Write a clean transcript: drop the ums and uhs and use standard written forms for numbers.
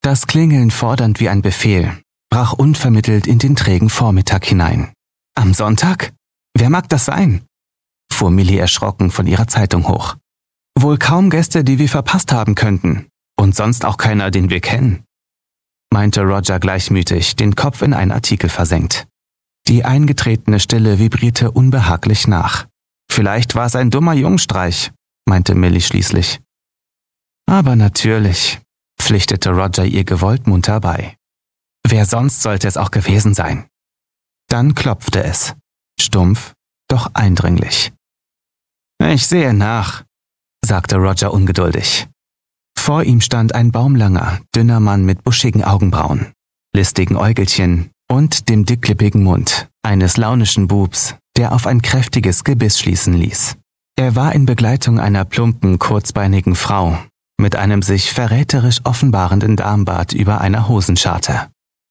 Das Klingeln fordernd wie ein Befehl brach unvermittelt in den trägen Vormittag hinein. Am Sonntag? Wer mag das sein? Fuhr Millie erschrocken von ihrer Zeitung hoch. Wohl kaum Gäste, die wir verpasst haben könnten. Und sonst auch keiner, den wir kennen, meinte Roger gleichmütig, den Kopf in einen Artikel versenkt. Die eingetretene Stille vibrierte unbehaglich nach. Vielleicht war es ein dummer Jungstreich, meinte Millie schließlich. Aber natürlich, pflichtete Roger ihr gewollt munter bei. Wer sonst sollte es auch gewesen sein? Dann klopfte es. Stumpf, doch eindringlich. Ich sehe nach, sagte Roger ungeduldig. Vor ihm stand ein baumlanger, dünner Mann mit buschigen Augenbrauen, listigen Äugelchen und dem dicklippigen Mund eines launischen Bubs, der auf ein kräftiges Gebiss schließen ließ. Er war in Begleitung einer plumpen, kurzbeinigen Frau mit einem sich verräterisch offenbarenden Darmbart über einer Hosenscharte.